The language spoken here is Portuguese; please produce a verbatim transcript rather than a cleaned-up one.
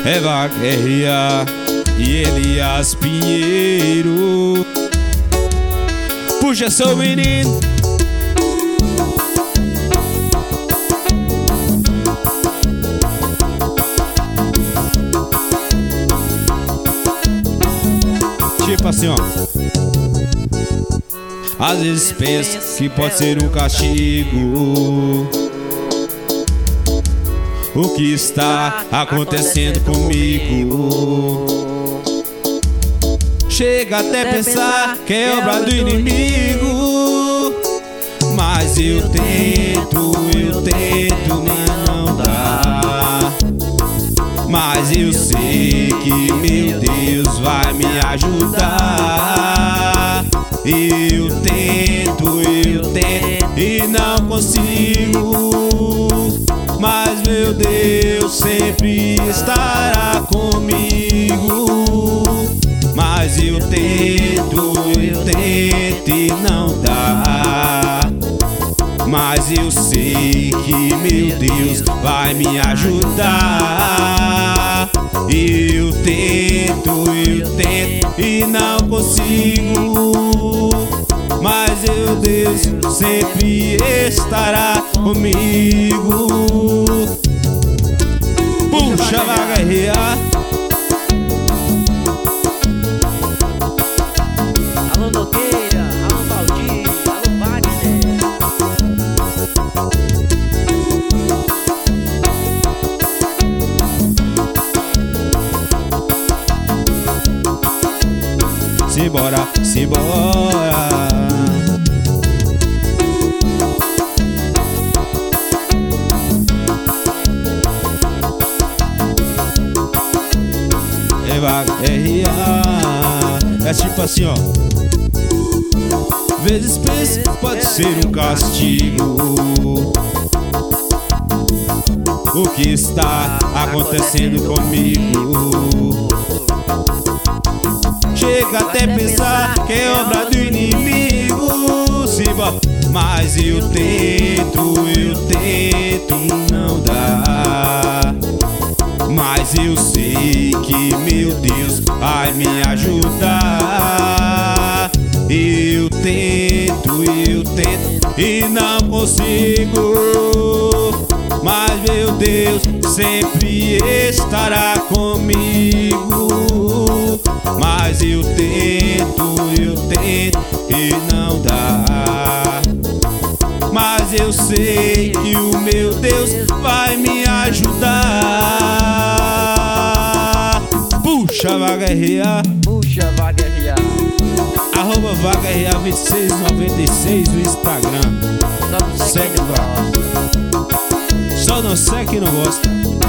é Vagueia e Elias Pinheiro. Puxa seu menino. Tipo assim, ó. Às vezes penso que pode ser um castigo o que está acontecendo comigo. Chega até a pensar que é obra do inimigo, mas eu tento, eu tento, mas não dá. Mas eu sei que meu Deus vai me ajudar. Eu tento, eu tento e não consigo, mas meu Deus sempre estará comigo. Mas eu tento, eu tento e não dá. Mas eu sei que meu Deus vai me ajudar. Eu tento, eu tento e não consigo, mas meu Deus sempre estará comigo. Puxa, Vagueia. Alô, Nogueira, alô, Valdir, alô, Wagner. Simbora, simbora. É Vagueia. É tipo assim, ó. Vezes penso pode ser um castigo o que está acontecendo comigo. Chega até pensar que é obra do inimigo, Simba. Mas eu tento, eu tento, não dá. Mas eu sei que meu Deus vai me ajudar. Eu tento, eu tento e não consigo, mas meu Deus sempre estará comigo. Mas eu tento, eu tento e não dá. Mas eu sei que o meu Deus vai me ajudar. Puxa, Vagueia. Puxa, Vagueia. Arroba Vagueia vinte e seis noventa e seis no Instagram. Só não Segue lá. Só não segue que não gosta.